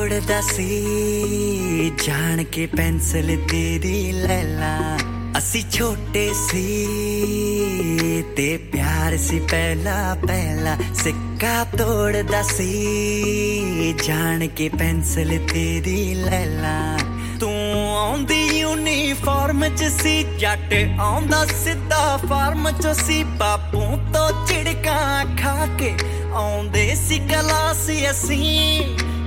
ਤੋੜਦਾ ਸੀ ਜਾਣ ਕੇ ਪੈਨਸਲ ਤੇਰੀ ਲੈ ਲਾ ਅਸੀਂ ਛੋਟੇ ਸੀ ਤੇ ਪਿਆਰ ਸੀ ਪਹਿਲਾ ਪਹਿਲਾ ਸਿੱਕਾ ਤੋੜਦਾ ਸੀ ਜਾਣ ਕੇ ਪੈਨਸਲ ਤੇਰੀ ਲੈ ਲਾ ਤੂੰ ਆਉਂਦੀ ਯੂਨੀਫਾਰਮ ਚ ਸੀ ਜੱਟ ਆਉਂਦਾ ਸਿੱਧਾ ਫਾਰਮ ਚ ਸੀ ਬਾਪੂ ਤੋਂ ਝਿੜਕਾਂ ਖਾ ਕੇ ਆਉਂਦੇ ਸੀ ਕਲਾਸ ਅਸੀਂ